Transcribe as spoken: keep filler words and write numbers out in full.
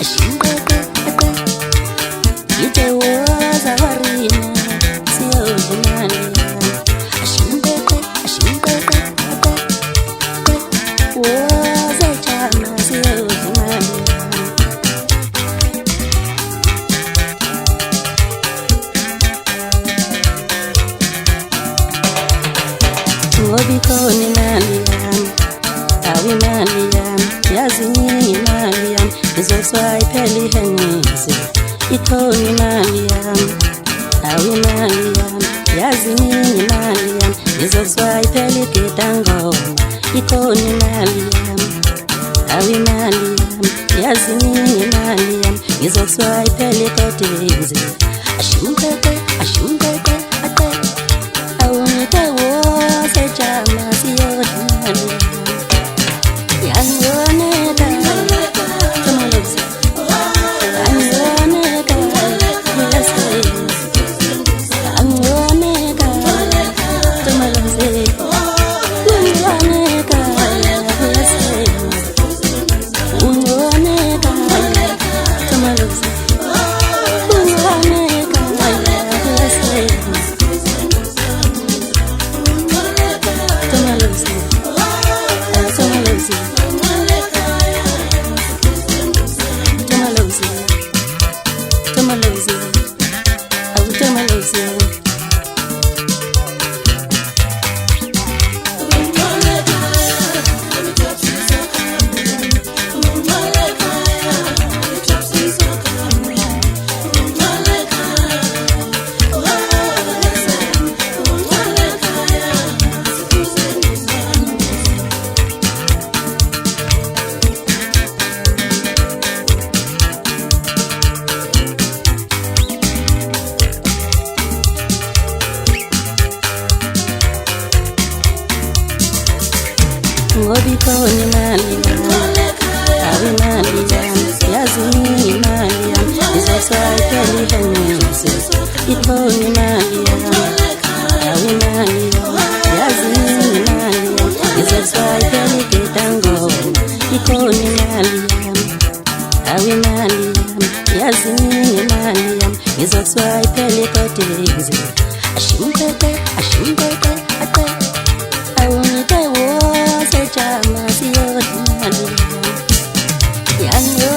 ashingeke ate ite woza warina sio jimani ashingeke ashingeke ate woza chama sio jimani Ngobikoni Mariam, awi Mariam, yazini Mariam, izoswai peli henisi. Ikoni Mariam, awi Mariam, yazini Mariam, izoswai peli kitangoma. Ikoni Mariam, awi Mariam, yazini Mariam, izoswai peli kotizi. Ashungeke, ashungeke, ate. Awunite wose chama siyo jimani Yangoneka Tumalozi Yangoneka Yase Yangoneka Tumalozi Yangoneka Yase Yangoneka Tumalozi Yangoneka Yase Ngobikoni Mariam, awi Mariam, yazini Mariam, izoswai peli henisi. Ikoni Mariam, awi Mariam, yazini Mariam, izoswai peli kitangoma. Ikoni Mariam, awi Mariam, yazini Mariam, izoswai peli kotizi. Ashungeke, ashungeke, ate. Awunite wose chama siyo jimani Yango